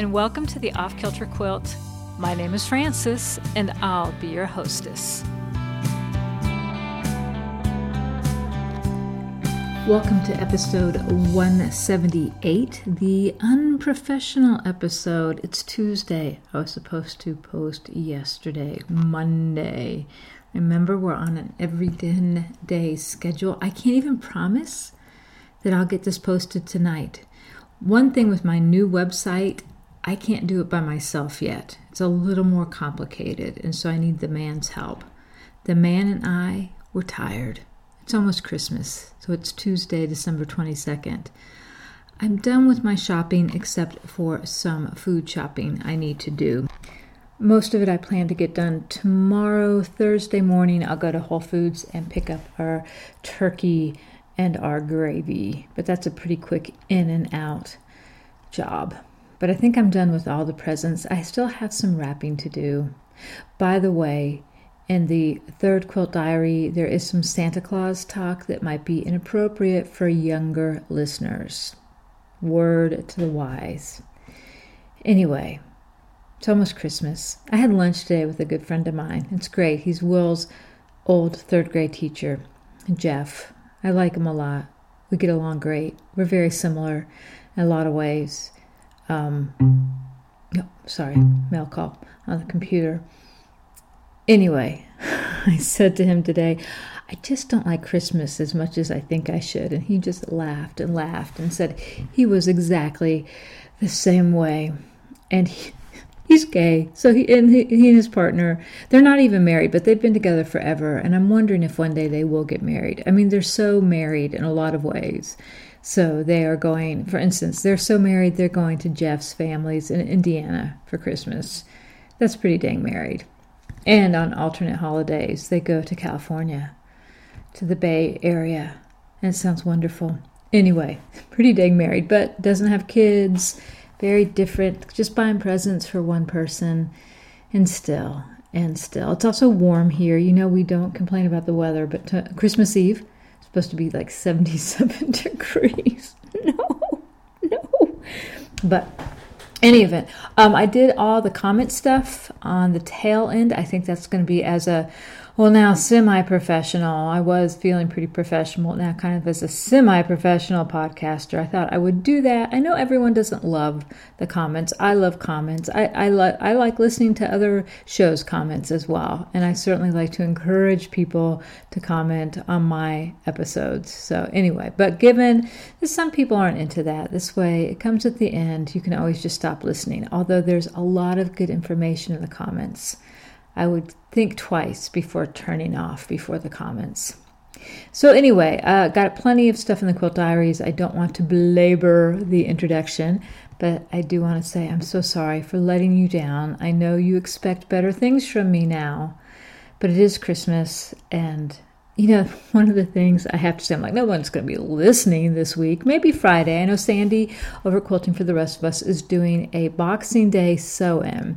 and welcome to the Off Kilter Quilt. My name is Frances, and I'll be your hostess. Welcome to episode 178, the unprofessional episode. It's Tuesday. I was supposed to post yesterday, Monday. Remember, we're on an every-day schedule. I can't even promise that I'll get this posted tonight. One thing with my new website, I can't do it by myself yet. It's a little more complicated, and so I need the man's help. The man and I were tired. It's almost Christmas, so it's Tuesday, December 22nd. I'm done with my shopping except for some food shopping I need to do. Most of it I plan to get done tomorrow, Thursday morning. I'll go to Whole Foods and pick up our turkey and our gravy, but that's a pretty quick in and out job. But I think I'm done with all the presents. I still have some wrapping to do. By the way, in the third quilt diary, there is some Santa Claus talk that might be inappropriate for younger listeners. Word to the wise. Anyway, it's almost Christmas. I had lunch today with a good friend of mine. It's great. He's Will's old third grade teacher, Jeff. I like him a lot. We get along great. We're very similar in a lot of ways. Mail call on the computer. Anyway, I said to him today, I just don't like Christmas as much as I think I should. And he just laughed and said he was exactly the same way. And he's gay. So he and his partner, they're not even married, but they've been together forever. And I'm wondering if one day they will get married. I mean, they're so married in a lot of ways. So they are going, for instance, they're so married, they're going to Jeff's family's in Indiana for Christmas. That's pretty dang married. And on alternate holidays, they go to California, to the Bay Area. And it sounds wonderful. Anyway, pretty dang married, but doesn't have kids. Very different, just buying presents for one person. And still. It's also warm here. You know, we don't complain about the weather, but Christmas Eve, supposed to be like 77 degrees. No. But any event, I did all the comment stuff on the tail end. I think that's going to be as a, now semi-professional. I was feeling pretty professional now, kind of as a semi-professional podcaster. I thought I would do that. I know everyone doesn't love the comments. I love comments. I like listening to other shows' comments as well. And I certainly like to encourage people to comment on my episodes. So anyway, but given that some people aren't into that, this way it comes at the end. You can always just stop listening. Although there's a lot of good information in the comments. I would think twice before turning off before the comments. So anyway, got plenty of stuff in the Quilt Diaries. I don't want to belabor the introduction, but I do want to say I'm so sorry for letting you down. I know you expect better things from me now, but it is Christmas, and you know, one of the things I have to say, I'm like, no one's going to be listening this week. Maybe Friday. I know Sandy over Quilting for the Rest of Us is doing a Boxing Day sew-in.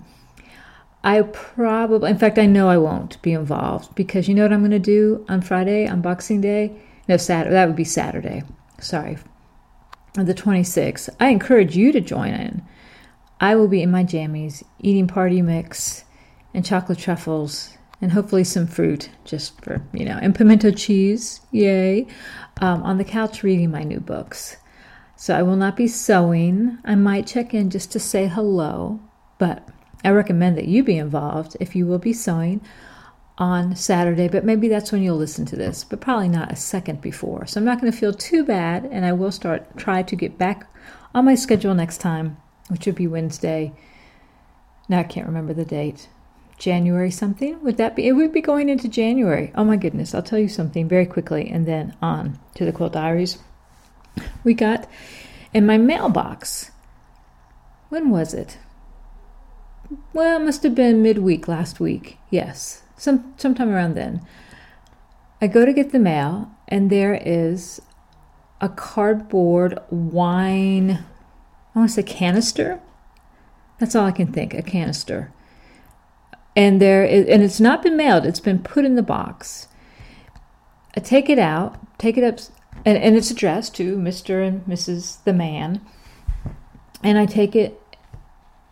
In fact, I know I won't be involved because you know what I'm going to do on Friday, on Boxing Day? No, Saturday. That would be Saturday. Sorry. On the 26th. I encourage you to join in. I will be in my jammies, eating party mix and chocolate truffles and hopefully some fruit just for, and pimento cheese. Yay. On the couch reading my new books. So I will not be sewing. I might check in just to say hello, but I recommend that you be involved if you will be sewing on Saturday, but maybe that's when you'll listen to this, but probably not a second before. So I'm not going to feel too bad, and I will try to get back on my schedule next time, which would be Wednesday. Now I can't remember the date. January something? Would that be? It would be going into January. Oh my goodness. I'll tell you something very quickly, and then on to the Quilt Diaries. We got in my mailbox. When was it? Well, it must have been midweek last week. Yes, sometime around then. I go to get the mail, and there is a cardboard wine, I want to say canister. That's all I can think, a canister. And it's not been mailed. It's been put in the box. I take it up, and it's addressed to Mr. and Mrs. the man. And I take it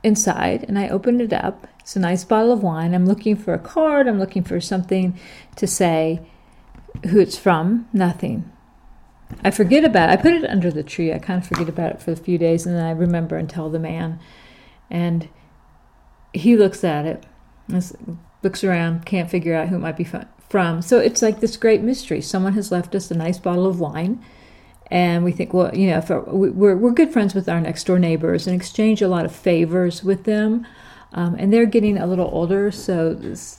inside, and I opened it up. It's a nice bottle of wine. I'm looking for a card. I'm looking for something to say who it's from. Nothing. I forget about it. I put it under the tree. I kind of forget about it for a few days, and then I remember and tell the man. And he looks at it, looks around, can't figure out who it might be from. So it's like this great mystery. Someone has left us a nice bottle of wine, and we think, well, if we're good friends with our next door neighbors and exchange a lot of favors with them, and they're getting a little older, so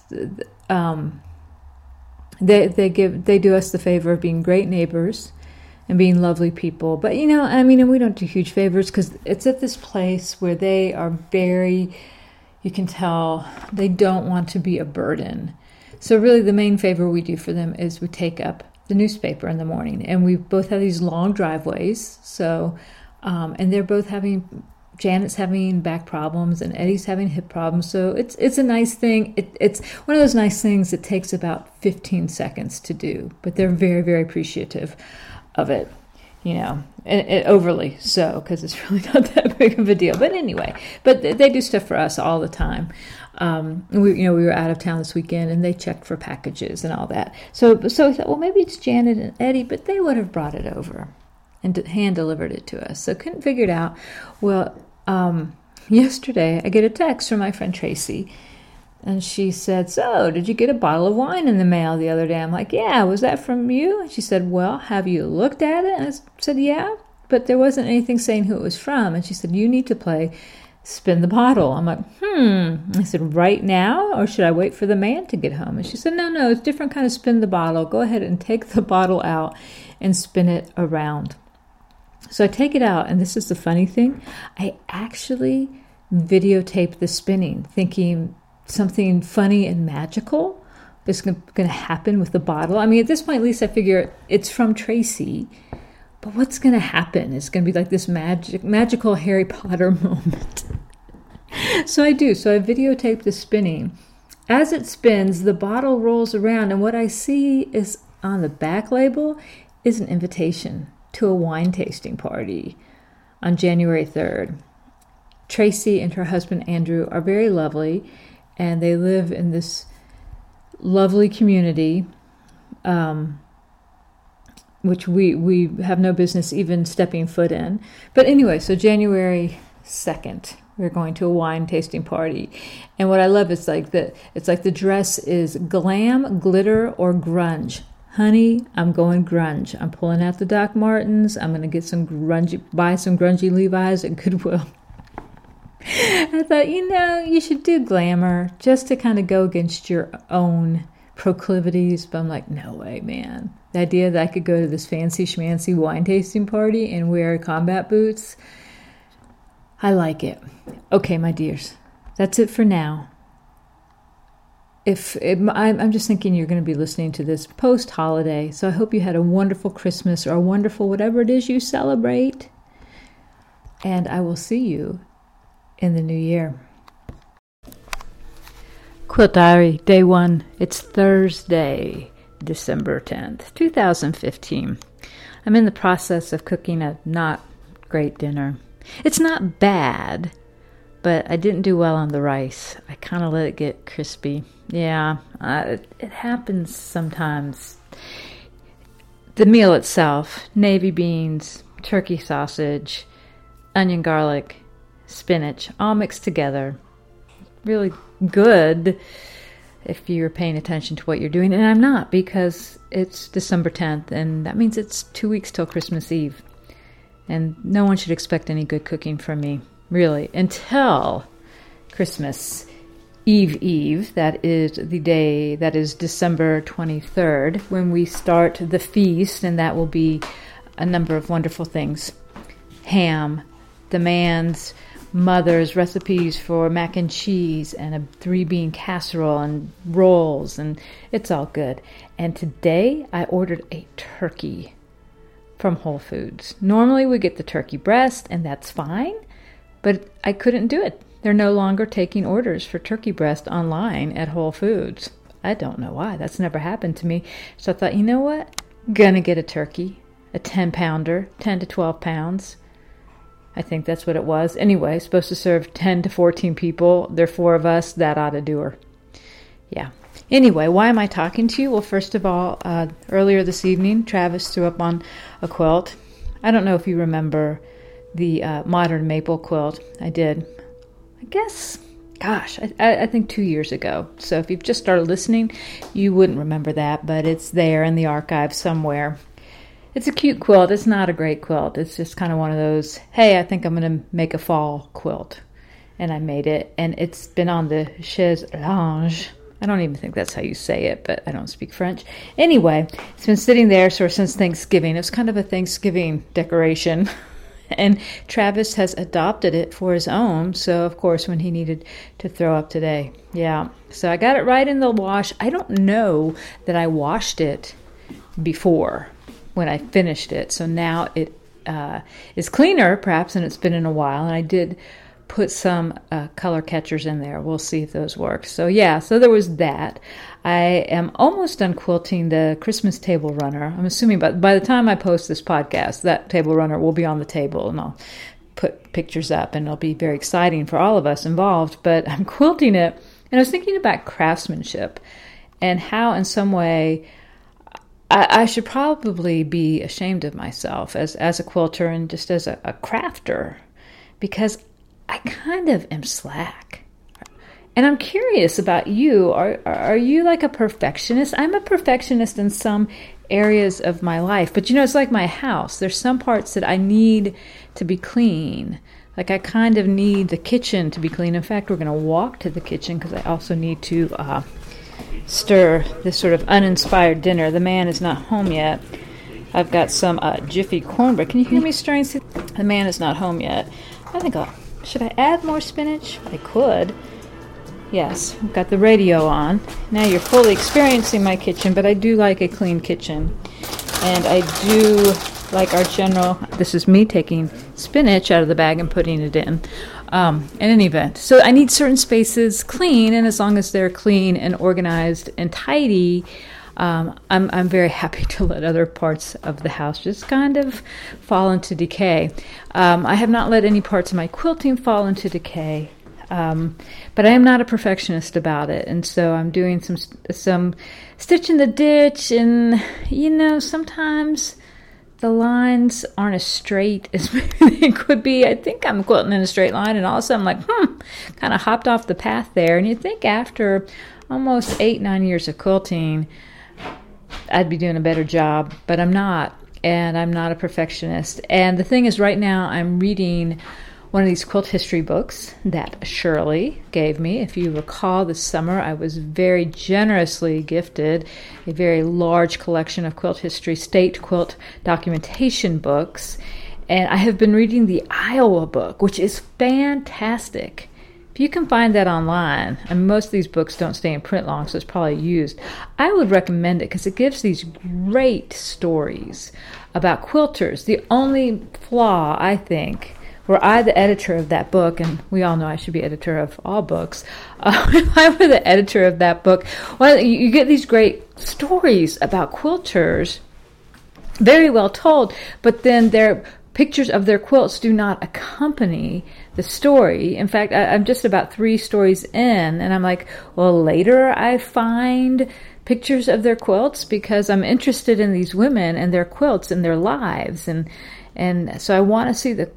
they do us the favor of being great neighbors and being lovely people. But and we don't do huge favors because it's at this place where they are very, you can tell they don't want to be a burden. So really the main favor we do for them is we take up the newspaper in the morning, and we both have these long driveways. So, and they're both Janet's having back problems and Eddie's having hip problems. So it's a nice thing. It's one of those nice things that takes about 15 seconds to do, but they're very, very appreciative of it, and overly so, because it's really not that big of a deal. But anyway, they do stuff for us all the time. We were out of town this weekend, and they checked for packages and all that. So we thought, well, maybe it's Janet and Eddie, but they would have brought it over and hand delivered it to us. So couldn't figure it out. Well, yesterday I get a text from my friend Tracy, and she said, "So, did you get a bottle of wine in the mail the other day?" I'm like, "Yeah, was that from you?" And she said, "Well, have you looked at it?" And I said, "Yeah, but there wasn't anything saying who it was from." And she said, "You need to play Spin the Bottle." I'm like, I said, "Right now, or should I wait for the man to get home?" And she said, No, it's a different kind of spin the bottle. Go ahead and take the bottle out and spin it around. So I take it out, and this is the funny thing. I actually videotaped the spinning, thinking something funny and magical is going to happen with the bottle. I mean, at this point, at least I figure it's from Tracy. But what's going to happen? It's going to be like this magical Harry Potter moment. So I do. So I videotape the spinning. As it spins, the bottle rolls around, and what I see is on the back label is an invitation to a wine tasting party on January 3rd. Tracy and her husband Andrew are very lovely, and they live in this lovely community, which we have no business even stepping foot in. But anyway, so January 2nd, we're going to a wine tasting party. And what I love is it's like the dress is glam, glitter, or grunge. Honey, I'm going grunge. I'm pulling out the Doc Martens. I'm going to buy some grungy Levi's at Goodwill. I thought, you should do glamour just to kind of go against your own proclivities. But I'm like, no way, man. The idea that I could go to this fancy schmancy wine tasting party and wear combat boots, I like it. Okay, my dears, that's it for now. I'm just thinking you're going to be listening to this post-holiday, so I hope you had a wonderful Christmas or a wonderful whatever it is you celebrate. And I will see you in the new year. Quilt Diary, Day 1. It's Thursday, December 10th, 2015. I'm in the process of cooking a not great dinner. It's not bad, but I didn't do well on the rice. I kind of let it get crispy. Yeah, it happens sometimes. The meal itself, navy beans, turkey sausage, onion, garlic, spinach, all mixed together. Really good if you're paying attention to what you're doing. And I'm not, because it's December 10th, and that means it's 2 weeks till Christmas Eve. And no one should expect any good cooking from me, really, until Christmas Eve. That is the day, that is December 23rd, when we start the feast, and that will be a number of wonderful things. Ham, the man's mother's recipes for mac and cheese, and a 3-bean casserole, and rolls, and it's all good. And today I ordered a turkey from Whole Foods. Normally we get the turkey breast, and that's fine, but I couldn't do it. They're no longer taking orders for turkey breast online at Whole Foods. I don't know why. That's never happened to me. So I thought, you know what? Gonna get a turkey, a 10-pounder, 10 to 12 pounds. I think that's what it was. Anyway, supposed to serve 10 to 14 people. There are 4 of us. That ought to do her. Yeah. Anyway, why am I talking to you? Well, first of all, earlier this evening, Travis threw up on a quilt. I don't know if you remember the modern maple quilt. I did. I guess, gosh, I think 2 years ago. So if you've just started listening, you wouldn't remember that, but it's there in the archive somewhere. It's a cute quilt. It's not a great quilt. It's just kind of one of those, hey, I think I'm going to make a fall quilt. And I made it, and it's been on the chaise longue. I don't even think that's how you say it, but I don't speak French. Anyway, it's been sitting there sort of since Thanksgiving. It's kind of a Thanksgiving decoration. And Travis has adopted it for his own. So, of course, when he needed to throw up today. Yeah. So I got it right in the wash. I don't know that I washed it before when I finished it. So now it is cleaner, perhaps, and it's been in a while. And I did put some color catchers in there. We'll see if those work. So yeah, so there was that. I am almost done quilting the Christmas table runner. I'm assuming by the time I post this podcast, that table runner will be on the table, and I'll put pictures up, and it'll be very exciting for all of us involved. But I'm quilting it, and I was thinking about craftsmanship and how in some way I should probably be ashamed of myself as a quilter and just as a crafter, because I kind of am slack. And I'm curious about you. Are you like a perfectionist? I'm a perfectionist in some areas of my life. But, it's like my house. There's some parts that I need to be clean. Like I kind of need the kitchen to be clean. In fact, we're going to walk to the kitchen because I also need to stir this sort of uninspired dinner. The man is not home yet. I've got some Jiffy cornbread. Can you hear me stirring? The man is not home yet. I think should I add more spinach? I could. Yes, I've got the radio on. Now you're fully experiencing my kitchen, but I do like a clean kitchen. And I do like our general, this is me taking spinach out of the bag and putting it in any event. So I need certain spaces clean, and as long as they're clean and organized and tidy, I'm very happy to let other parts of the house just kind of fall into decay. I have not let any parts of my quilting fall into decay, but I am not a perfectionist about it, and so I'm doing some stitch in the ditch, and sometimes the lines aren't as straight as maybe they could be. I think I'm quilting in a straight line, and all of a sudden I'm like, kind of hopped off the path there. And you'd think after almost 8-9 years of quilting, I'd be doing a better job, but I'm not, and I'm not a perfectionist. And the thing is, right now I'm reading one of these quilt history books that Shirley gave me. If you recall, this summer I was very generously gifted a very large collection of quilt history, state quilt documentation books, and I have been reading the Iowa book, which is fantastic. If you can find that online, and most of these books don't stay in print long, so it's probably used, I would recommend it because it gives these great stories about quilters. The only flaw, I think, were I the editor of that book, and we all know I should be editor of all books, if I were the editor of that book, well, you get these great stories about quilters, very well told, but then their pictures of their quilts do not accompany the story. In fact, I'm just about 3 stories in, and I'm like, well, later I find pictures of their quilts because I'm interested in these women and their quilts and their lives, and so I want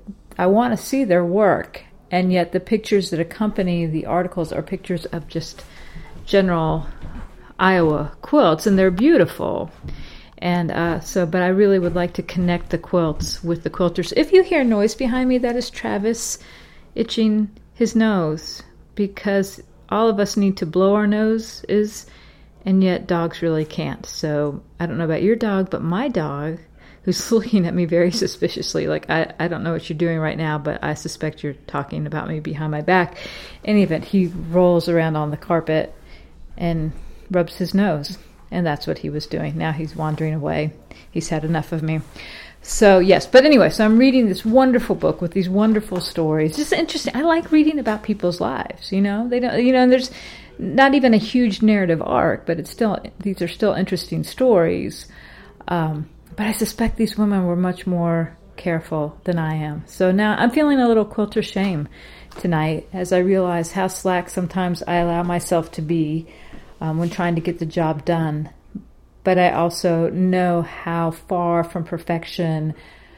to see their work, and yet the pictures that accompany the articles are pictures of just general Iowa quilts, and they're beautiful. And but I really would like to connect the quilts with the quilters. If you hear noise behind me, that is Travis itching his nose, because all of us need to blow our noses, and yet dogs really can't. So I don't know about your dog, but my dog, who's looking at me very suspiciously, like, I don't know what you're doing right now, but I suspect you're talking about me behind my back. In any event, he rolls around on the carpet and rubs his nose. And that's what he was doing. Now he's wandering away. He's had enough of me. So, yes. But anyway, so I'm reading this wonderful book with these wonderful stories. Just interesting. I like reading about people's lives, They don't, and there's not even a huge narrative arc, but these are still interesting stories. But I suspect these women were much more careful than I am. So now I'm feeling a little quilter shame tonight as I realize how slack sometimes I allow myself to be when trying to get the job done. But I also know how far from perfection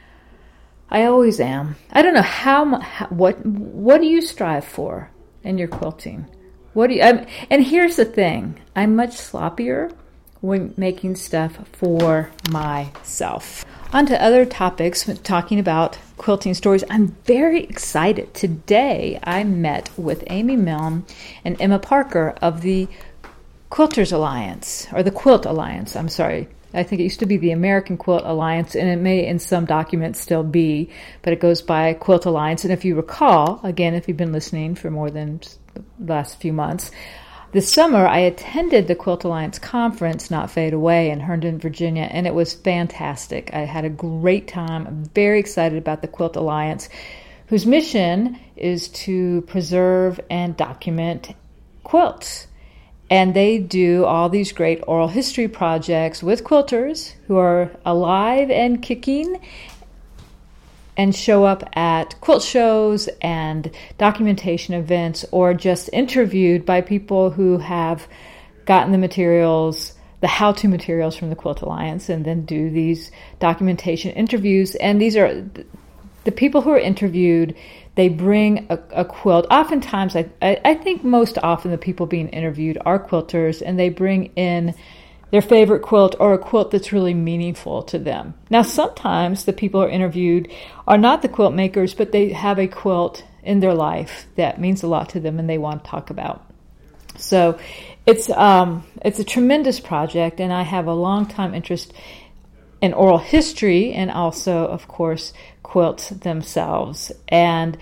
I always am. I don't know what do you strive for in your quilting? And here's the thing, I'm much sloppier when making stuff for myself. On to other topics, talking about quilting stories. I'm very excited. Today I met with Amy Milne and Emma Parker of the Quilters Alliance, or the Quilt Alliance, I'm sorry. I think it used to be the American Quilt Alliance, and it may in some documents still be, but it goes by Quilt Alliance. And if you recall, again, if you've been listening for more than the last few months, this summer I attended the Quilt Alliance conference, Not Fade Away, in Herndon, Virginia, and it was fantastic. I had a great time. I'm very excited about the Quilt Alliance, whose mission is to preserve and document quilts. And they do all these great oral history projects with quilters who are alive and kicking and show up at quilt shows and documentation events, or just interviewed by people who have gotten the materials, the how-to materials from the Quilt Alliance, and then do these documentation interviews. And these are the people who are interviewed. They bring a quilt. Oftentimes, I think most often the people being interviewed are quilters, and they bring in their favorite quilt or a quilt that's really meaningful to them. Now, sometimes the people who are interviewed are not the quilt makers, but they have a quilt in their life that means a lot to them and they want to talk about. So it's a tremendous project, and I have a long time interest in oral history and also, of course, quilts themselves. And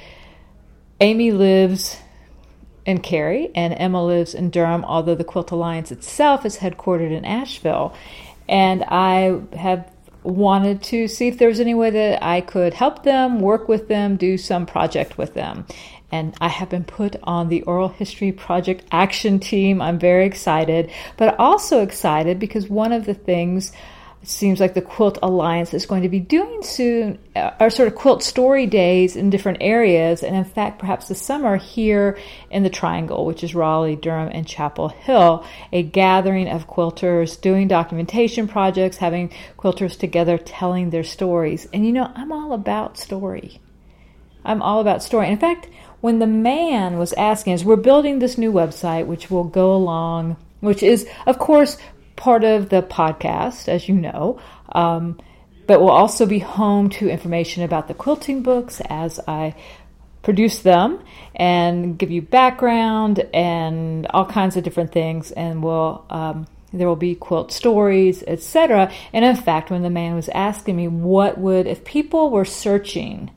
Amy lives in Cary and Emma lives in Durham, although the Quilt Alliance itself is headquartered in Asheville. And I have wanted to see if there was any way that I could help them, work with them, do some project with them. And I have been put on the Oral History Project Action Team. I'm very excited, but also excited because one of the things it seems like the Quilt Alliance is going to be doing soon are sort of quilt story days in different areas. And in fact, perhaps this summer here in the Triangle, which is Raleigh, Durham, and Chapel Hill, a gathering of quilters doing documentation projects, having quilters together telling their stories. And you know, I'm all about story. I'm all about story. In fact, when the man was asking us, we're building this new website, which will go along, which is, of course, part of the podcast, as you know, but will also be home to information about the quilting books as I produce them and give you background and all kinds of different things, and there will be quilt stories, etc. And in fact, when the man was asking me if people were searching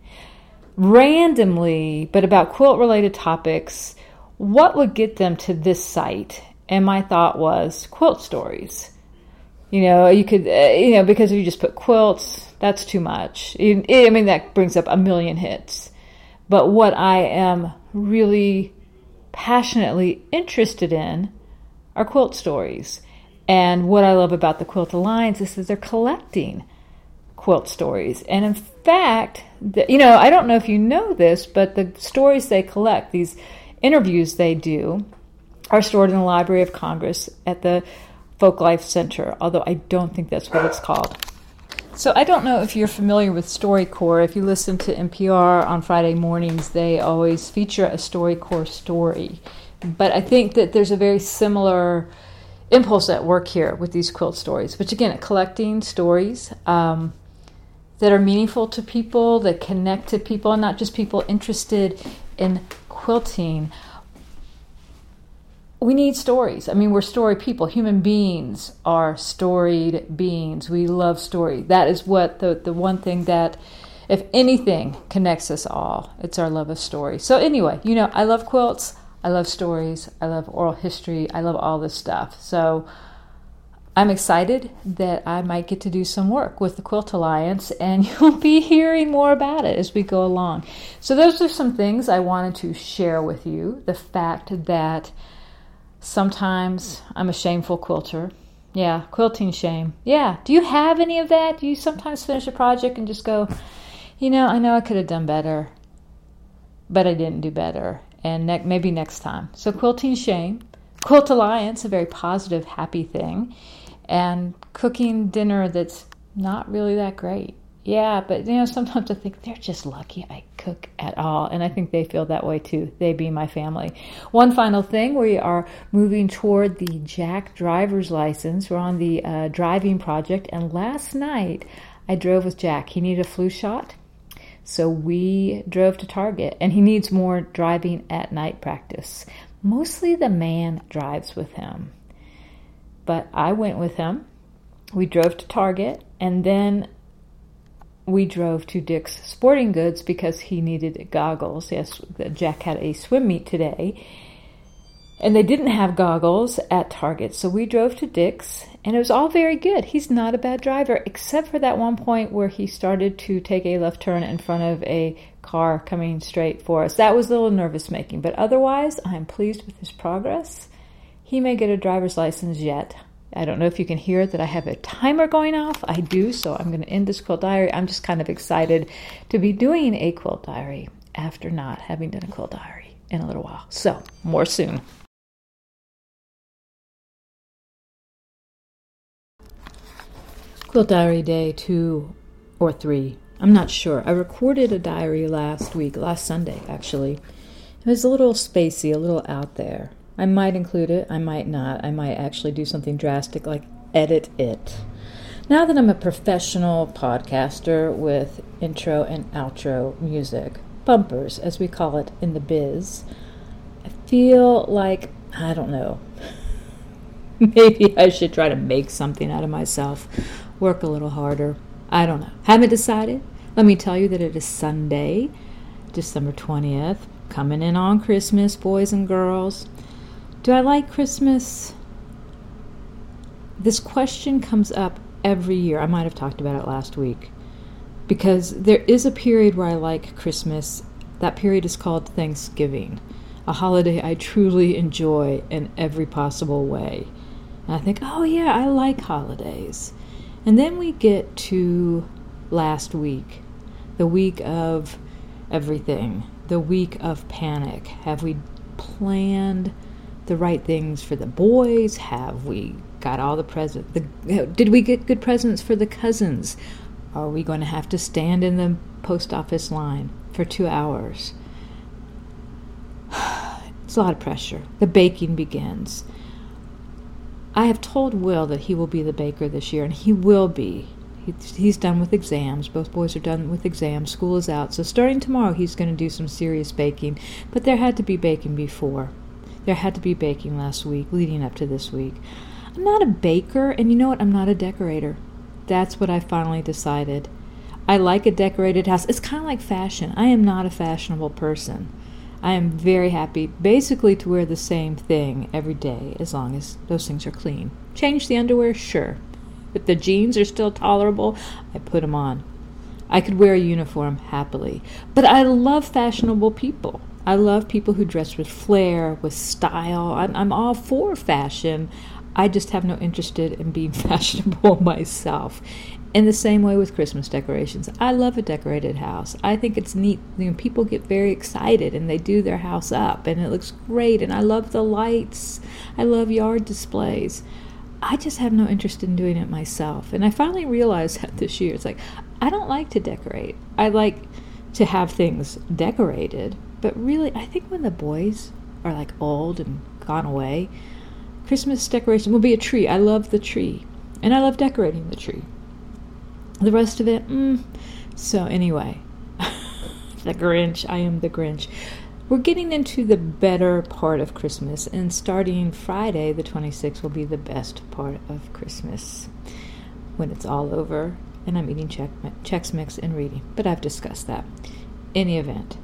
randomly but about quilt related topics, what would get them to this site? And my thought was quilt stories. You know, you could, because if you just put quilts, that's too much. I mean, that brings up a million hits. But what I am really passionately interested in are quilt stories. And what I love about the Quilt Alliance is that they're collecting quilt stories. And in fact, I don't know if you know this, but the stories they collect, these interviews they do, are stored in the Library of Congress at the Folklife Center, although I don't think that's what it's called. So I don't know if you're familiar with StoryCorps. If you listen to NPR on Friday mornings, they always feature a StoryCorps story. But I think that there's a very similar impulse at work here with these quilt stories, which again, collecting stories that are meaningful to people, that connect to people, and not just people interested in quilting. We need stories. I mean, we're story people. Human beings are storied beings. We love story. That is what the one thing that, if anything, connects us all. It's our love of story. So anyway, I love quilts. I love stories. I love oral history. I love all this stuff. So I'm excited that I might get to do some work with the Quilt Alliance, and you'll be hearing more about it as we go along. So those are some things I wanted to share with you. The fact that sometimes I'm a shameful quilter. Yeah, quilting shame. Yeah, do you have any of that? Do you sometimes finish a project and just go, I know I could have done better, but I didn't do better. And maybe next time. So Quilting Shame, Quilt Alliance, a very positive, happy thing, and cooking dinner that's not really that great. Yeah, but sometimes I think they're just lucky I cook at all, and I think they feel that way too, they being my family. One final thing, we are moving toward the Jack driver's license. We're on the driving project, and last night I drove with Jack. He needed a flu shot, so we drove to Target, and he needs more driving at night practice. Mostly the man drives with him, but I went with him. We drove to Target, and then we drove to Dick's Sporting Goods because he needed goggles. Yes, Jack had a swim meet today, and they didn't have goggles at Target, so we drove to Dick's, and it was all very good. He's not a bad driver, except for that one point where he started to take a left turn in front of a car coming straight for us. That was a little nervous-making, but otherwise, I'm pleased with his progress. He may get a driver's license yet. I don't know if you can hear that I have a timer going off. I do, so I'm going to end this quilt diary. I'm just kind of excited to be doing a quilt diary after not having done a quilt diary in a little while. So, more soon. Quilt diary day 2 or 3. I'm not sure. I recorded a diary last Sunday, actually. It was a little spacey, a little out there. I might include it, I might not. I might actually do something drastic like edit it. Now that I'm a professional podcaster with intro and outro music, bumpers as we call it in the biz, I feel like, I don't know, maybe I should try to make something out of myself, work a little harder. I don't know. Haven't decided. Let me tell you that it is Sunday, December 20th, coming in on Christmas, boys and girls. Do I like Christmas? This question comes up every year. I might have talked about it last week. Because there is a period where I like Christmas. That period is called Thanksgiving, a holiday I truly enjoy in every possible way. And I think, oh yeah, I like holidays. And then we get to last week, the week of everything, the week of panic. Have we planned the right things for the boys? Have we got all the presents? Did we get good presents for the cousins? Are we going to have to stand in the post office line for 2 hours? It's a lot of pressure. The baking begins. I have told Will that he will be the baker this year, and he will be. He's done with exams. Both boys are done with exams. School is out. So starting tomorrow, he's going to do some serious baking. But there had to be baking before. There had to be baking last week, leading up to this week. I'm not a baker, and you know what? I'm not a decorator. That's what I finally decided. I like a decorated house. It's kind of like fashion. I am not a fashionable person. I am very happy basically to wear the same thing every day as long as those things are clean. Change the underwear? Sure. If the jeans are still tolerable, I put them on. I could wear a uniform happily. But I love fashionable people. I love people who dress with flair, with style. I'm all for fashion. I just have no interest in being fashionable myself. In the same way with Christmas decorations. I love a decorated house. I think it's neat. People get very excited and they do their house up and it looks great, and I love the lights. I love yard displays. I just have no interest in doing it myself. And I finally realized that this year. It's like, I don't like to decorate. I like to have things decorated. But really, I think when the boys are like old and gone away, Christmas decoration will be a tree. I love the tree. And I love decorating the tree. The rest of it, So anyway, the Grinch. I am the Grinch. We're getting into the better part of Christmas. And starting Friday, the 26th, will be the best part of Christmas. When it's all over and I'm eating Chex Mix and reading. But I've discussed that. Any event.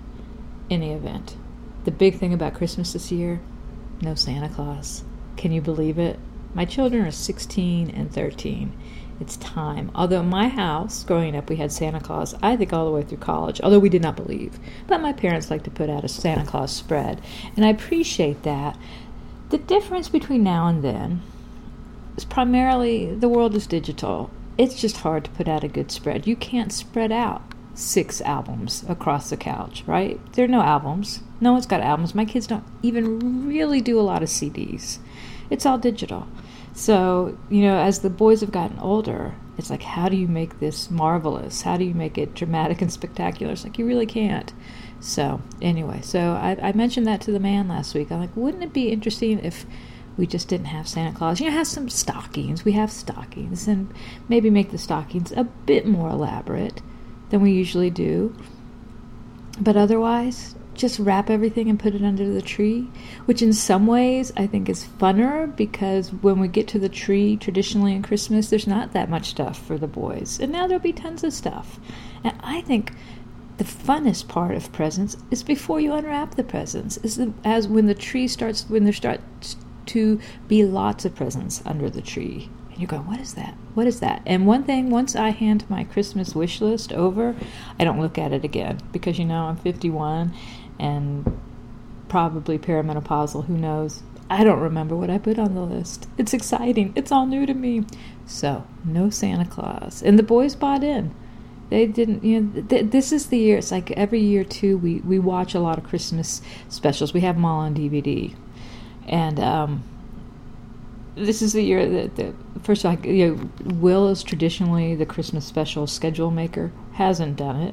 The big thing about Christmas this year, no Santa Claus. Can you believe it? My children are 16 and 13. It's time. Although in my house, growing up, we had Santa Claus, I think all the way through college, although we did not believe. But my parents like to put out a Santa Claus spread, and I appreciate that. The difference between now and then is primarily the world is digital. It's just hard to put out a good spread. You can't spread out 6 albums across the couch, right? There are no albums. No one's got albums. My kids don't even really do a lot of CDs. It's all digital. So, as the boys have gotten older, it's like, how do you make this marvelous? How do you make it dramatic and spectacular? It's like, you really can't. So, anyway, I mentioned that to the man last week. I'm like, wouldn't it be interesting if we just didn't have Santa Claus? Have some stockings. We have stockings, and maybe make the stockings a bit more elaborate than we usually do. But otherwise, just wrap everything and put it under the tree, which in some ways I think is funner, because when we get to the tree traditionally in Christmas, there's not that much stuff for the boys, and now there'll be tons of stuff. And I think the funnest part of presents is before you unwrap the presents, as when the tree starts, when there starts to be lots of presents under the tree. And you go, what is that? What is that? And one thing, once I hand my Christmas wish list over, I don't look at it again, because I'm 51 and probably perimenopausal, who knows. I don't remember what I put on the list. It's exciting. It's all new to me. So, no Santa Claus. And the boys bought in. They didn't, this is the year. It's like every year, too, we watch a lot of Christmas specials. We have them all on DVD. And this is the year that first of all, Will is traditionally the Christmas special schedule maker. Hasn't done it.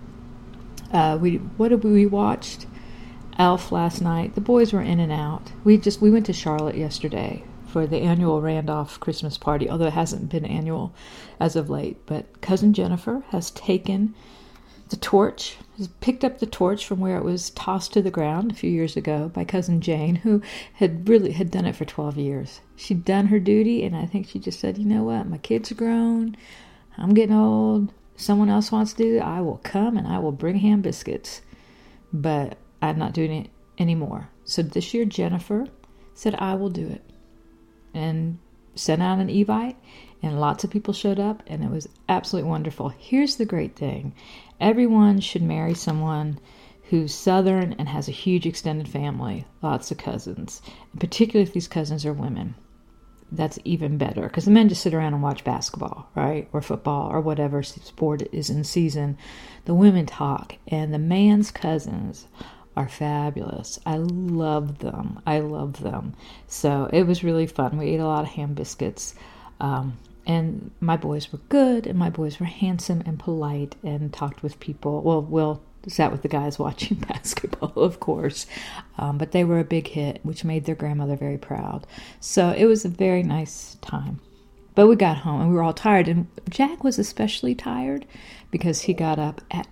We watched? Elf last night. The boys were in and out. We went to Charlotte yesterday for the annual Randolph Christmas party, although it hasn't been annual as of late. But Cousin Jennifer has taken the torch, has picked up the torch from where it was tossed to the ground a few years ago by Cousin Jane, who had done it for 12 years. She'd done her duty, and I think she just said, you know what, my kids are grown, I'm getting old, someone else wants to do it, I will come and I will bring ham biscuits. But I'm not doing it anymore. So this year, Jennifer said, I will do it. And sent out an Evite, and lots of people showed up, and it was absolutely wonderful. Here's the great thing. Everyone should marry someone who's Southern and has a huge extended family, lots of cousins, and particularly if these cousins are women. That's even better, because the men just sit around and watch basketball, right, or football, or whatever sport is in season. The women talk, and the man's cousins are fabulous. I love them. So it was really fun. We ate a lot of ham biscuits, and my boys were good, and my boys were handsome and polite and talked with people. Well, Will sat with the guys watching basketball, of course, but they were a big hit, which made their grandmother very proud. So it was a very nice time. But we got home, and we were all tired, and Jack was especially tired because he got up at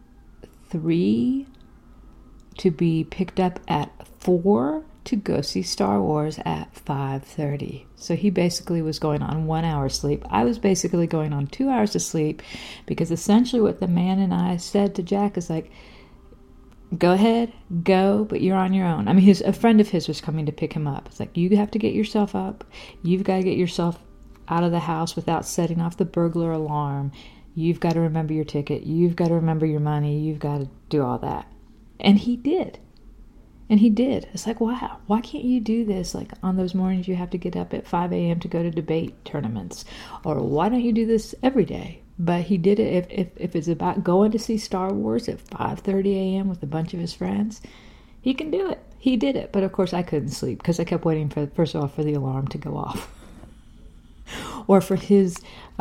3 to be picked up at 4 to go see Star Wars at 5:30. So he basically was going on 1 hour sleep. I was basically going on 2 hours of sleep, because essentially what the man and I said to Jack is like, go ahead, go, but you're on your own. I mean, a friend of his was coming to pick him up. It's like, you have to get yourself up. You've got to get yourself out of the house without setting off the burglar alarm. You've got to remember your ticket. You've got to remember your money. You've got to do all that. And he did. It's like, wow, why can't you do this? Like on those mornings you have to get up at 5 a.m. to go to debate tournaments. Or why don't you do this every day? But he did it. If it's about going to see Star Wars at 5:30 a.m. with a bunch of his friends, he can do it. He did it. But of course I couldn't sleep because I kept waiting for the alarm to go off. Or for his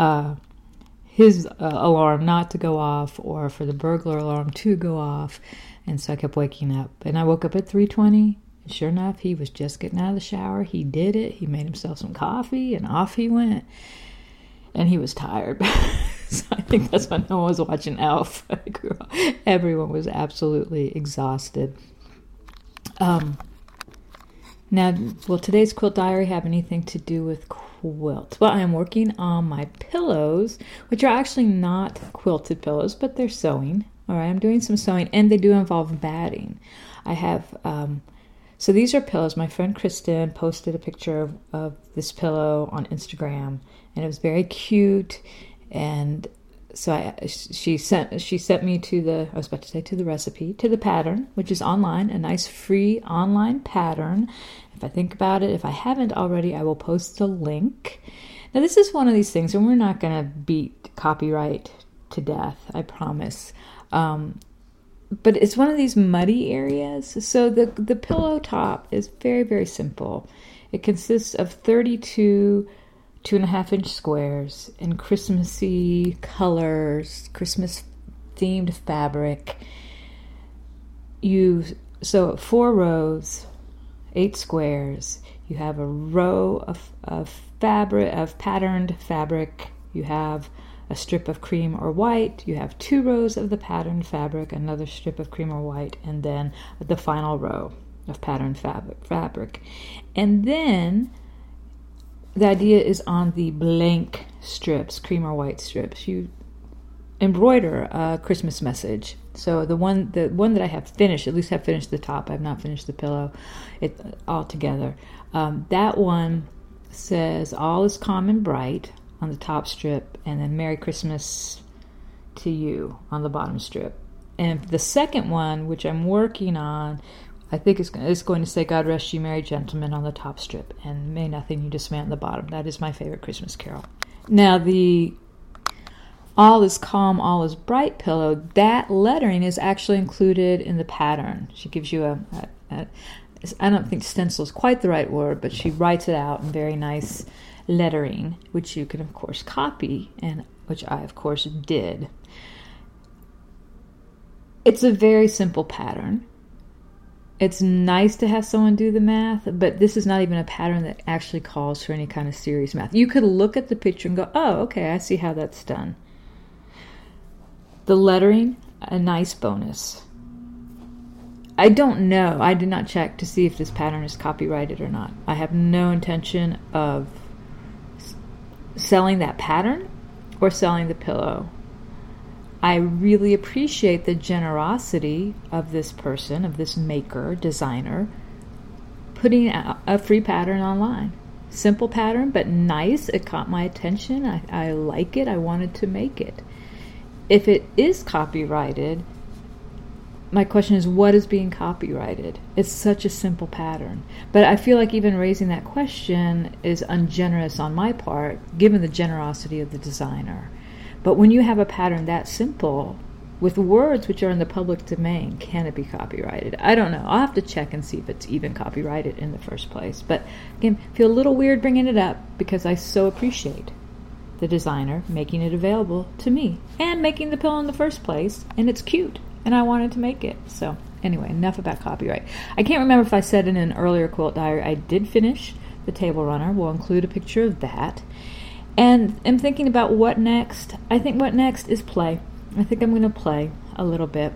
alarm not to go off, or for the burglar alarm to go off. And so I kept waking up. And I woke up at 3:20. And sure enough, he was just getting out of the shower. He did it. He made himself some coffee, and off he went. And he was tired. So I think that's when no one was watching Elf. Everyone was absolutely exhausted. Now, will today's quilt diary have anything to do with quilts? Well, I am working on my pillows, which are actually not quilted pillows, but they're sewing. All right, I'm doing some sewing, and they do involve batting. I have, so these are pillows. My friend Kristen posted a picture of this pillow on Instagram, and it was very cute. And so she sent me to the recipe, to the pattern, which is online, a nice free online pattern. If I think about it, if I haven't already, I will post the link. Now, this is one of these things, and we're not going to beat copyright to death, I promise. But it's one of these muddy areas. So the pillow top is very, very simple. It consists of 32 2.5-inch squares in Christmassy colors, Christmas-themed fabric. So 4 rows, 8 squares. You have a row of fabric, of patterned fabric. You have a strip of cream or white. You have 2 rows of the patterned fabric, another strip of cream or white, and then the final row of patterned fabric. And then the idea is on the blank strips, cream or white strips, you embroider a Christmas message. So the one that I have finished, at least have finished the top, I've not finished the pillow all together. That one says, "All is calm and bright" on the top strip, and then "Merry Christmas to you" on the bottom strip. And the second one, which I'm working on, I think it's going to say, "God rest you, merry gentlemen" on the top strip, and "May nothing you dismay" on the bottom. That is my favorite Christmas carol. Now, the "All is calm, all is bright" pillow, that lettering is actually included in the pattern. She gives you I don't think stencil is quite the right word, but she writes it out in very nice lettering, which you can, of course, copy, and which I, of course, did. It's a very simple pattern. It's nice to have someone do the math, but this is not even a pattern that actually calls for any kind of serious math. You could look at the picture and go, "Oh, okay, I see how that's done." The lettering, a nice bonus. I don't know. I did not check to see if this pattern is copyrighted or not. I have no intention of selling that pattern or selling the pillow. I really appreciate the generosity of this person, of this maker, designer, putting a free pattern online. Simple pattern, but nice. It caught my attention. I like it. I wanted to make it. If it is copyrighted, my question is, what is being copyrighted? It's such a simple pattern. But I feel like even raising that question is ungenerous on my part, given the generosity of the designer. But when you have a pattern that simple, with words which are in the public domain, can it be copyrighted? I don't know. I'll have to check and see if it's even copyrighted in the first place. But again, I feel a little weird bringing it up because I so appreciate the designer making it available to me and making the pillow in the first place. And it's cute. And I wanted to make it. So anyway, enough about copyright. I can't remember if I said in an earlier quilt diary, I did finish the table runner. We'll include a picture of that. And I'm thinking about what next. I think what next is play. I think I'm going to play a little bit.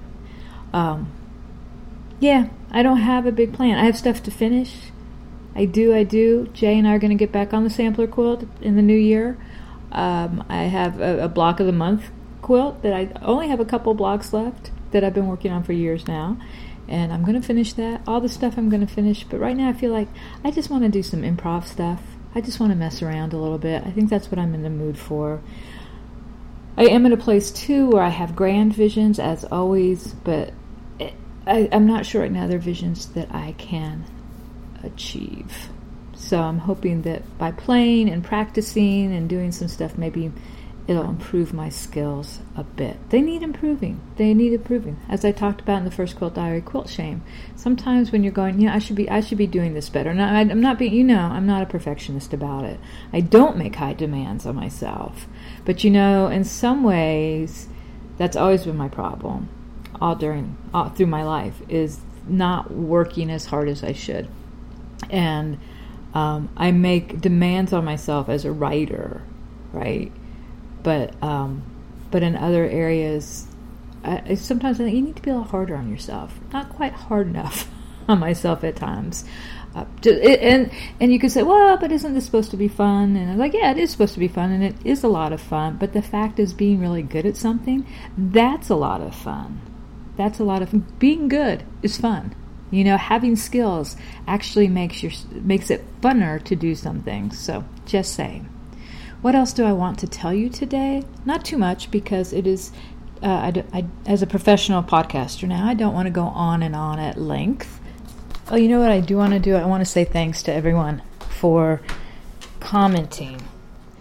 Yeah, I don't have a big plan. I have stuff to finish. I do. Jay and I are going to get back on the sampler quilt in the new year. I have a block of the month quilt that I only have a couple blocks left that I've been working on for years now, and I'm going to finish that. All the stuff I'm going to finish, but right now I feel like I just want to do some improv stuff. I just want to mess around a little bit. I think that's what I'm in the mood for. I am in a place too where I have grand visions, as always, but I'm not sure right now they're visions that I can achieve. So I'm hoping that by playing and practicing and doing some stuff, maybe it'll improve my skills a bit. They need improving. As I talked about in the first quilt diary, quilt shame. Sometimes when you're going, I should be doing this better. Now, I'm not a perfectionist about it. I don't make high demands on myself. But in some ways, that's always been my problem all through my life, is not working as hard as I should. And I make demands on myself as a writer, right? But in other areas, sometimes I think you need to be a little harder on yourself. Not quite hard enough on myself at times. And you could say, well, but isn't this supposed to be fun? And I'm like, yeah, it is supposed to be fun, and it is a lot of fun. But the fact is, being really good at something, that's a lot of fun. Being good is fun. Having skills actually makes it funner to do something. So, just saying. What else do I want to tell you today? Not too much, because it is, as a professional podcaster now, I don't want to go on and on at length. Oh, you know what I do want to do? I want to say thanks to everyone for commenting.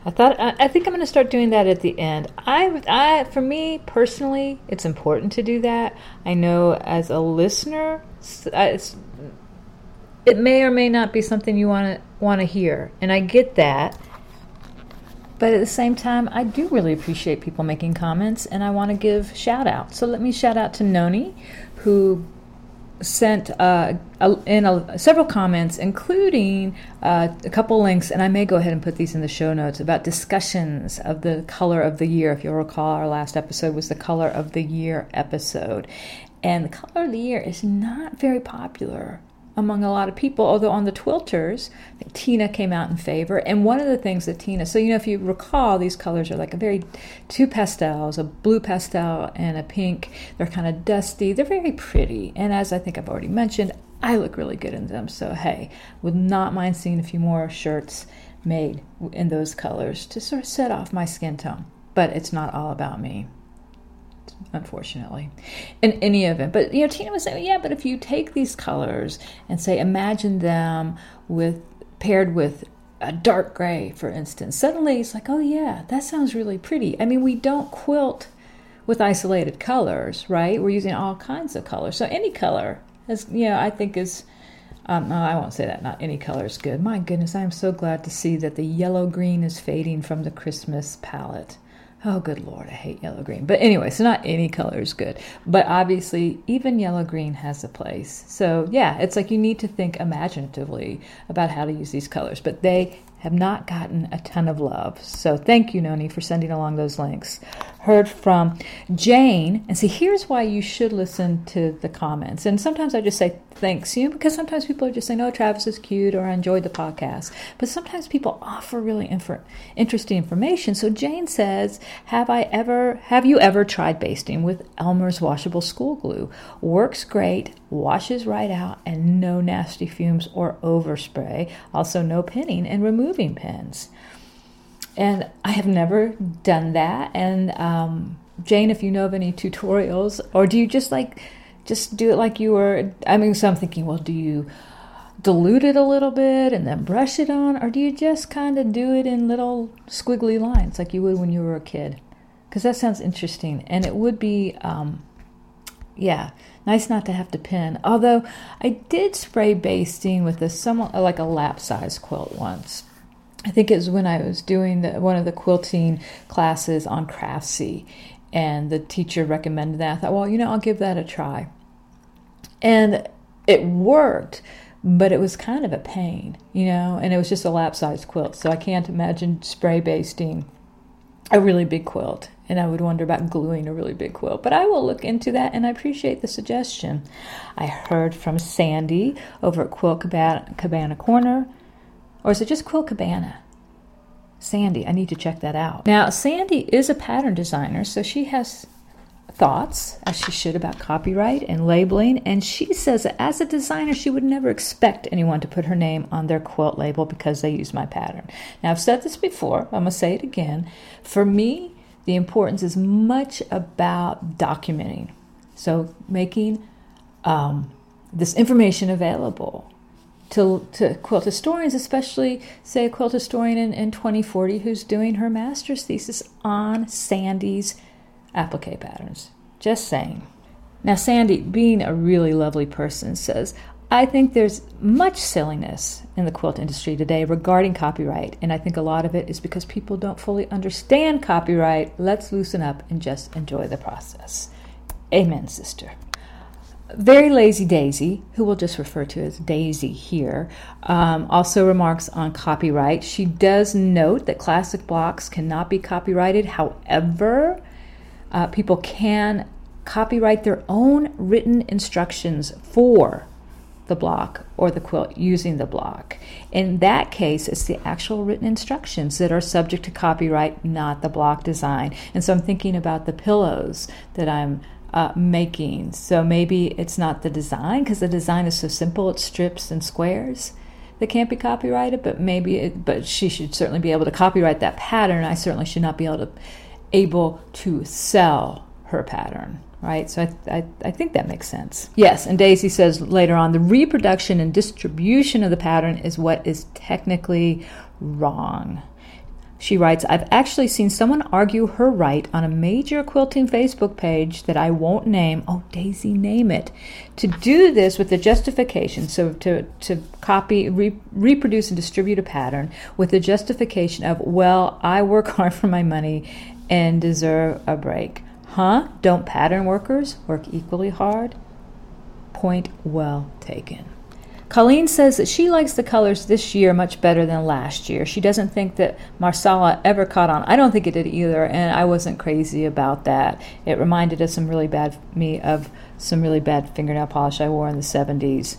I think I'm going to start doing that at the end. For me personally, it's important to do that. I know as a listener, it may or may not be something you want to hear, and I get that. But at the same time, I do really appreciate people making comments, and I want to give shout out. So let me shout out to Noni, who sent several comments, including a couple links, and I may go ahead and put these in the show notes, about discussions of the color of the year. If you'll recall, our last episode was the color of the year episode. And the color of the year is not very popular among a lot of people, although on the Twilters, I think Tina came out in favor. And one of the things that Tina, so if you recall, these colors are like two pastels, a blue pastel and a pink. They're kind of dusty. They're very pretty. And as I think I've already mentioned, I look really good in them. So hey, would not mind seeing a few more shirts made in those colors to sort of set off my skin tone. But it's not all about me, unfortunately, in any event. But Tina was saying, yeah, but if you take these colors and say, imagine them paired with a dark gray, for instance, suddenly it's like, oh yeah, that sounds really pretty. I mean, we don't quilt with isolated colors, right? We're using all kinds of colors. So any color, I think is, no, I won't say that. Not any color is good. My goodness, I am so glad to see that the yellow-green is fading from the Christmas palette. Oh, good Lord, I hate yellow-green. But anyway, so not any color is good. But obviously, even yellow-green has a place. So yeah, it's like you need to think imaginatively about how to use these colors. But they have not gotten a ton of love. So thank you, Noni, for sending along those links. Heard from Jane. And see, here's why you should listen to the comments. And sometimes I just say thanks, because sometimes people are just saying, oh, Travis is cute, or I enjoyed the podcast. But sometimes people offer really interesting information. So Jane says, have you ever tried basting with Elmer's washable school glue? Works great, washes right out, and no nasty fumes or overspray. Also no pinning and removing pins. And I have never done that. And Jane, if you know of any tutorials, or do you just do it like you were? So I'm thinking, well, do you dilute it a little bit and then brush it on, or do you just kind of do it in little squiggly lines like you would when you were a kid? Because that sounds interesting, and it would be, nice not to have to pin. Although I did spray basting with somewhat like a lap size quilt once. I think it was when I was doing one of the quilting classes on Craftsy, and the teacher recommended that. I thought, well, I'll give that a try. And it worked, but it was kind of a pain, and it was just a lap-size quilt. So I can't imagine spray basting a really big quilt, and I would wonder about gluing a really big quilt. But I will look into that, and I appreciate the suggestion. I heard from Sandy over at Quilt Cabana Corner. Or is it just Quilt Cabana? Sandy, I need to check that out. Now, Sandy is a pattern designer, so she has thoughts, as she should, about copyright and labeling. And she says that as a designer, she would never expect anyone to put her name on their quilt label because they use my pattern. Now, I've said this before. I'm going to say it again. For me, the importance is much about documenting. So making this information available to quilt historians, especially, say, a quilt historian in 2040 who's doing her master's thesis on Sandy's applique patterns. Just saying. Now, Sandy, being a really lovely person, says, I think there's much silliness in the quilt industry today regarding copyright, and I think a lot of it is because people don't fully understand copyright. Let's loosen up and just enjoy the process. Amen, sister. Very Lazy Daisy, who we'll just refer to as Daisy here, also remarks on copyright. She does note that classic blocks cannot be copyrighted. However, people can copyright their own written instructions for the block or the quilt using the block. In that case, it's the actual written instructions that are subject to copyright, not the block design. And so I'm thinking about the pillows that I'm making. So maybe it's not the design, because the design is so simple, it's strips and squares that can't be copyrighted, but she should certainly be able to copyright that pattern. I certainly should not be able to sell her pattern, right? So I think that makes sense. Yes, and Daisy says later on, the reproduction and distribution of the pattern is what is technically wrong. She writes, I've actually seen someone argue her right on a major quilting Facebook page that I won't name. Oh, Daisy, name it. To do this with the justification, so to copy, reproduce and distribute a pattern with the justification of, well, I work hard for my money and deserve a break. Huh? Don't pattern workers work equally hard? Point well taken. Colleen says that she likes the colors this year much better than last year. She doesn't think that Marsala ever caught on. I don't think it did either, and I wasn't crazy about that. It reminded me of some really bad fingernail polish I wore in the 70s.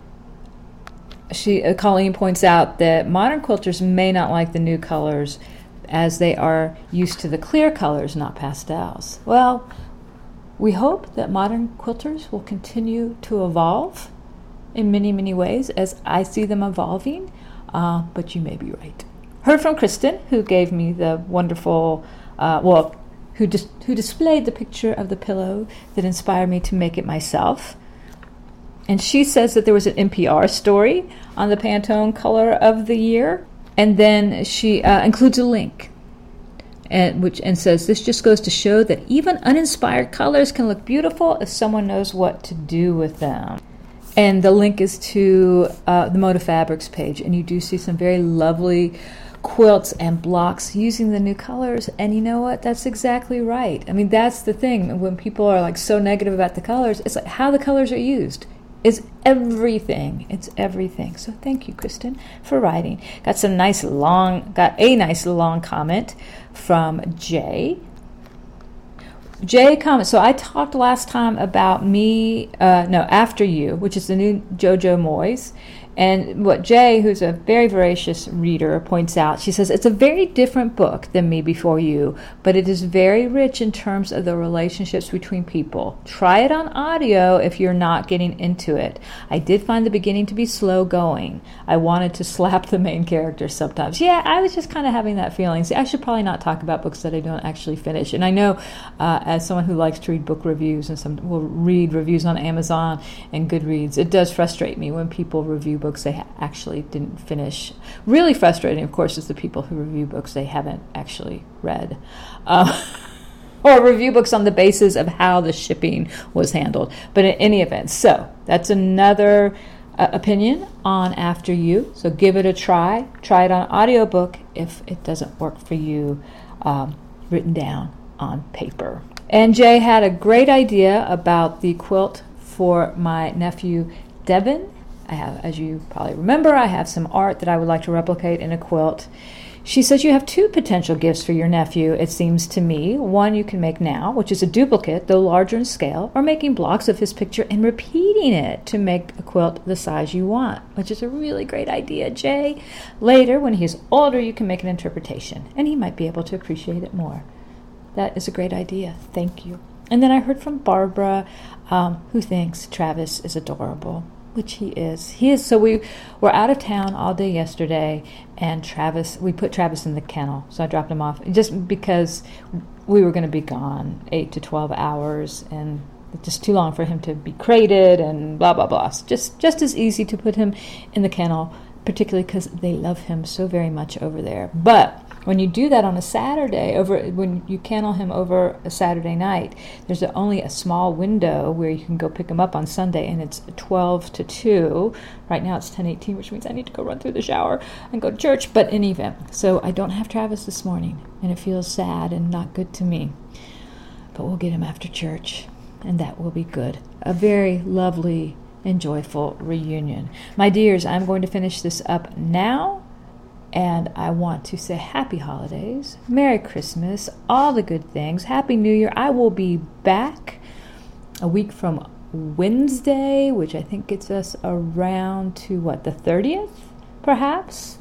Colleen points out that modern quilters may not like the new colors as they are used to the clear colors, not pastels. Well, we hope that modern quilters will continue to evolve in many, many ways as I see them evolving, but you may be right. Heard from Kristen, who gave me the wonderful, who displayed the picture of the pillow that inspired me to make it myself. And she says that there was an NPR story on the Pantone color of the year, and then she includes a link and says, this just goes to show that even uninspired colors can look beautiful if someone knows what to do with them. And the link is to the Moda Fabrics page, and you do see some very lovely quilts and blocks using the new colors. And you know what? That's exactly right. I mean, that's the thing. When people are like so negative about the colors, it's like how the colors are used is everything. It's everything. So thank you, Kristen, for writing. Got a nice long comment from Jay. Jay comments, so I talked last time about After You, which is the new Jojo Moyes. And what Jay, who's a very voracious reader, points out, she says, it's a very different book than Me Before You, but it is very rich in terms of the relationships between people. Try it on audio if you're not getting into it. I did find the beginning to be slow going. I wanted to slap the main character sometimes. Yeah, I was just kind of having that feeling. See, I should probably not talk about books that I don't actually finish. And I know as someone who likes to read book reviews and will read reviews on Amazon and Goodreads, it does frustrate me when people review books they actually didn't finish. Really frustrating, of course, is the people who review books they haven't actually read. Or review books on the basis of how the shipping was handled. But in any event, so that's another opinion on After You. So give it a try. Try it on audiobook if it doesn't work for you written down on paper. And Jay had a great idea about the quilt for my nephew, Devin. I have, as you probably remember, I have some art that I would like to replicate in a quilt. She says you have two potential gifts for your nephew, it seems to me. One you can make now, which is a duplicate, though larger in scale, or making blocks of his picture and repeating it to make a quilt the size you want, which is a really great idea, Jay. Later, when he's older, you can make an interpretation, and he might be able to appreciate it more. That is a great idea. Thank you. And then I heard from Barbara, who thinks Travis is adorable. Which he is. So we were out of town all day yesterday, and we put Travis in the kennel. So I dropped him off just because we were going to be gone 8 to 12 hours, and it's just too long for him to be crated and blah, blah, blah. So just as easy to put him in the kennel, particularly because they love him so very much over there. But when you do that on a Saturday, when you kennel him over a Saturday night, there's only a small window where you can go pick him up on Sunday, and it's 12 to 2. Right now it's 10:18, which means I need to go run through the shower and go to church. But in any event, so I don't have Travis this morning, and it feels sad and not good to me. But we'll get him after church, and that will be good. A very lovely and joyful reunion. My dears, I'm going to finish this up now. And I want to say happy holidays, Merry Christmas, all the good things, Happy New Year. I will be back a week from Wednesday, which I think gets us around to the 30th, perhaps?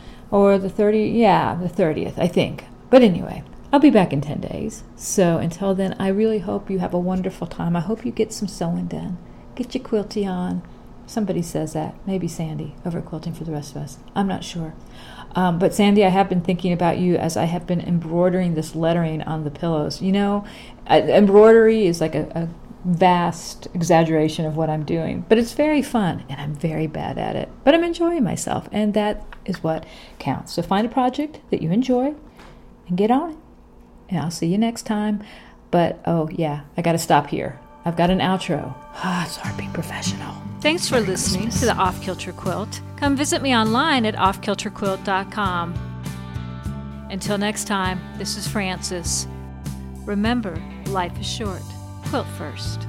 Or the 30th? Yeah, the 30th, I think. But anyway, I'll be back in 10 days. So until then, I really hope you have a wonderful time. I hope you get some sewing done. Get your quilty on. Somebody says that. Maybe Sandy over Quilting for the Rest of Us. I'm not sure. But Sandy, I have been thinking about you as I have been embroidering this lettering on the pillows. You know, embroidery is like a vast exaggeration of what I'm doing. But it's very fun, and I'm very bad at it. But I'm enjoying myself, and that is what counts. So find a project that you enjoy, and get on it. And I'll see you next time. But, oh yeah, I got to stop here. I've got an outro. It's hard to be professional. Thanks for listening to the Off Kilter Quilt. Come visit me online at offkilterquilt.com. Until next time, this is Frances. Remember, life is short. Quilt first.